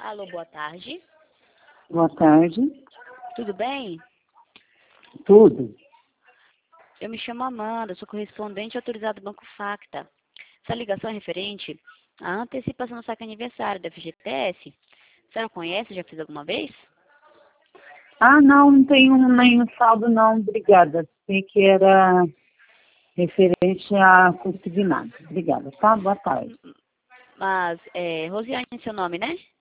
Alô, boa tarde. Boa tarde. Tudo bem? Tudo. Eu me chamo Amanda, sou correspondente autorizado do Banco Facta. Essa ligação é referente à antecipação do saque aniversário da FGTS. A senhora conhece? Já fez alguma vez? Não tenho nenhum saldo não, obrigada. Sei que era referente a consignado. Obrigada, tá? Boa tarde. Mas, Rosiane, seu nome, né?